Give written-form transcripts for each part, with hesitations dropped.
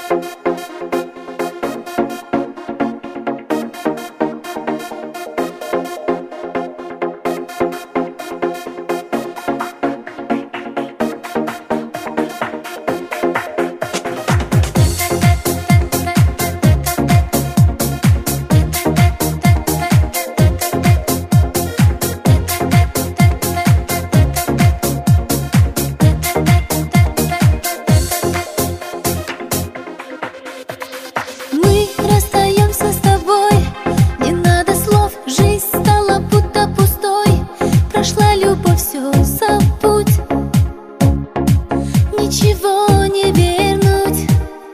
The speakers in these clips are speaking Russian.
Ничего не вернуть.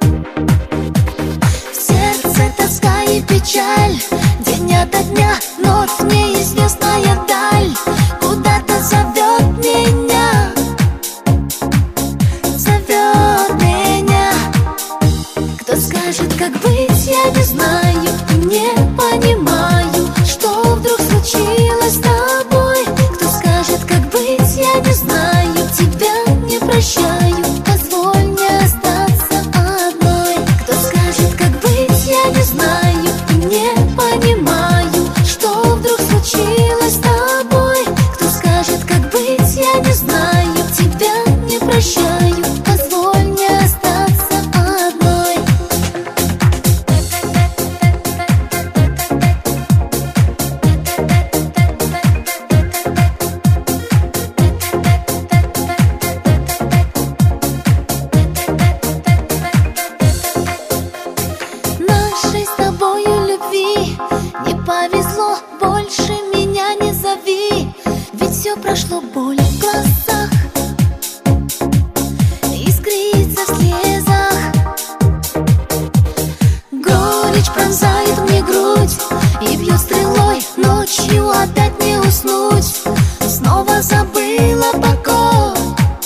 В сердце тоска и печаль, день ото дня вновь неизвестная даль куда-то зовет меня, зовет меня. Кто скажет, как быть, я не знаю и не понимаю, что вдруг случилось с тобой. Кто скажет, как быть, я не знаю, тебя не прощаю. Прощаю, позволь мне остаться одной. Нашей с тобою любви не повезло, больше меня не зови, ведь все прошло, боль в глазах искрится в слезах. Горечь пронзает мне грудь и бьет стрелой, ночью опять не уснуть. Снова забыла покой,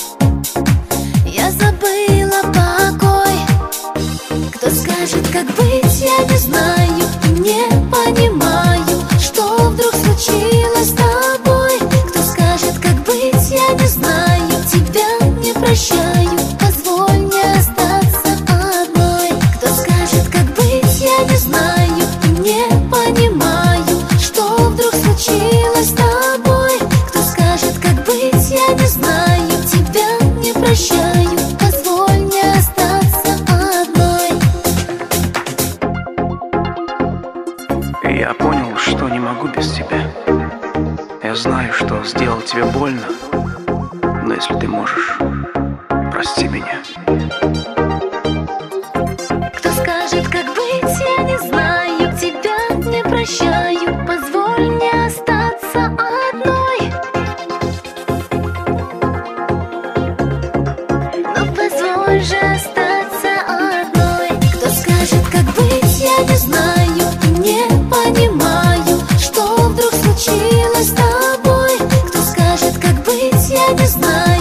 я забыла покой. Кто скажет, как быть, я не знаю и не понимаю, что вдруг случилось с тобой. Кто скажет, как быть, я не знаю, тебя не прощаю. Позволь мне остаться одной. Кто скажет, как быть, я не знаю и не понимаю, что вдруг случилось с тобой. Кто скажет, как быть, я не знаю, тебя не прощаю. Позволь мне остаться одной. Я понял, что не могу без тебя. Я знаю, что сделал тебе больно, но если ты можешь, прости меня. Кто скажет, как быть, я не знаю, тебя не прощаю. Позволь мне остаться одной. Но позволь же остаться одной. Кто скажет, как быть, я не знаю и не понимаю, что вдруг случилось с тобой. Кто скажет, как быть, я не знаю.